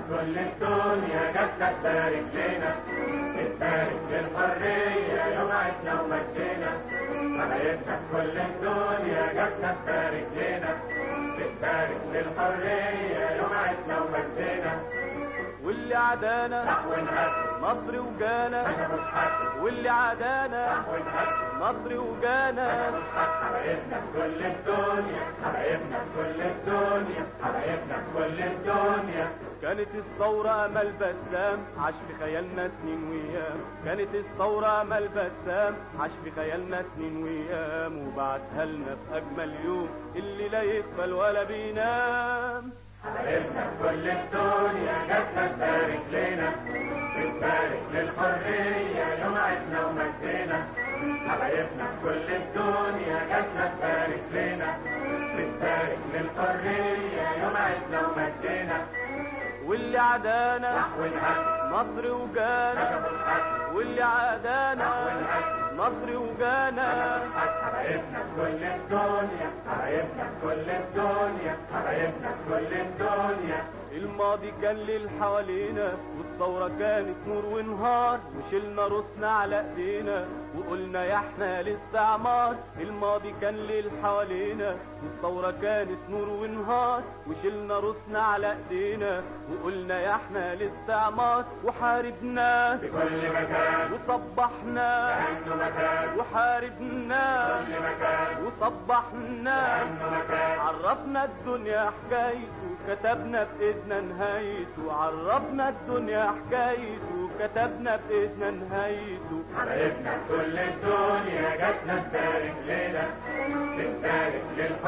كل الدنيا جت تبارك لنا، بتبارك للحرية يوم عدنا ومجدنا. حبايبنا كل الدنيا جت تبارك لنا، بتبارك للحرية يوم عدنا ومجدنا. واللي عدانا راح ونهد مصر وجانا، انا مش حد واللي عدانا راح ونهد مصر وجانا. حبايبنا كل الدنيا، حبايبنا كل الدنيا، حبايبنا كل الدنيا. كانت الثورة أمل بسام عاش في خيالنا سنين ويام، كانت الثورة أمل بسام عاش في خيالنا سنين ويام، وبعتها لنا في أجمل يوم اللي لا يغفل ولا بينام. حبايبنا كل الدنيا جت تبارك لنا، بتبارك للحرية يوم عدنا ومجدنا. حبايبنا كل الدنيا جت تبارك لنا، بتبارك للحرية يوم عدنا ومجدنا. واللي عدانا راح ونهد مصر وجانا، واللي عدانا مصر وجانا. حبايبنا كل الدنيا، حبايبنا كل الدنيا، حبايبنا كل الدنيا. الماضي كان ليل حوالينا والثورة كانت نور ونهار، وشلنا روسنا على ايدينا وقلنا يا احنا للاستعمار. الماضي كان ليل حوالينا والثورة كانت نور ونهار، وشلنا روسنا على ايدينا وقلنا يا احنا للاستعمار. وحاربنا في كل مكان وصبحنا كأنه مكان، وحاربنا كل مكان وصبحنا، كأنه مكان. عرفنا الدنيا حكايته كتبنا بإيدنا نهايته، عرفنا الدنيا حكايته كتبنا بإيدنا نهايته. حبايبنا كل الدنيا جت تبارك لنا، بتبارك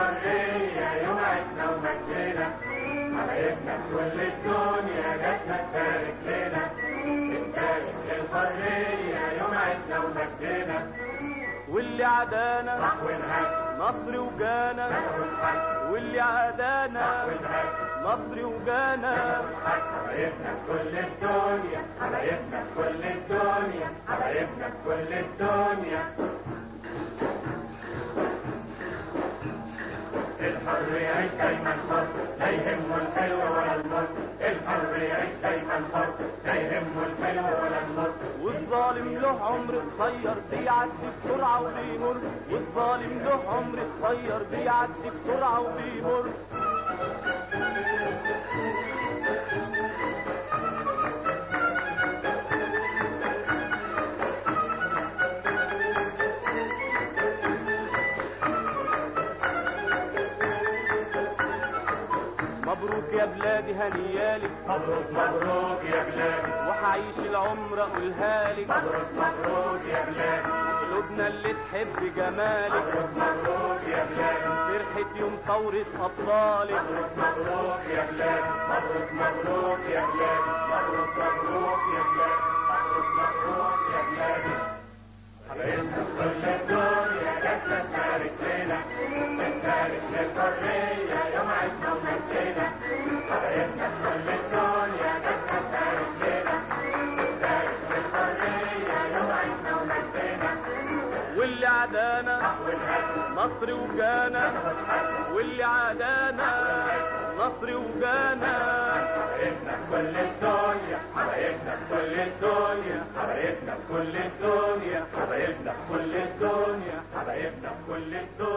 للحرية يوم عدنا ومجدنا. حبايبنا كل الدنيا جت تبارك لنا، بتبارك للحرية يوم عدنا ومجدنا. واللي عدانا راح ونهد مصر وجانا، انا مش حد واللي عدانا ونهد مصر وجانا. حبايبنا كل الدنيا، حبايبنا كل الدنيا، حبايبنا كل الدنيا. الحر يعيش دايما حر، لا يهمه الحلو ولا المر. الحر يعيش دايما حر، لا يهمه الحلو ولا المر. والظالم له عمر قصير بيعدي بسرعة وبيمر، والظالم له عمر قصير بيعدي بسرعة وبيمر. مبروك يا بلادي هنيالك، مبروك مبروك يا بلادي، وحعيش العمر اقولها لك. مبروك مبروك يا بلادي، قلوبنا اللي تحب جمالك، مبروك مبروك يا بلادي. فرحة يوم ثورة أبطالك. مبروك مبروك يا بلادي، مبروك مبروك يا بلادي، مبروك مبروك يا بلادي، مبروك مبروك يا بلادي. حبايبنا كل الدنيا جت تبارك لنا، بتبارك للحرية يوم عدنا ومجدنا. حبايبنا كل الدنيا جت تبارك لنا، بتبارك للحرية يوم عدنا ومجدنا. واللي عدانا راح ونهد مصر وجانا، انا مش حد واللي عدانا مصر وجانا. حبايبنا كل الدنيا، حبايبنا كل الدنيا، حبايبنا كل الدنيا، حبايبنا كل الدنيا، حبايبنا كل الدنيا.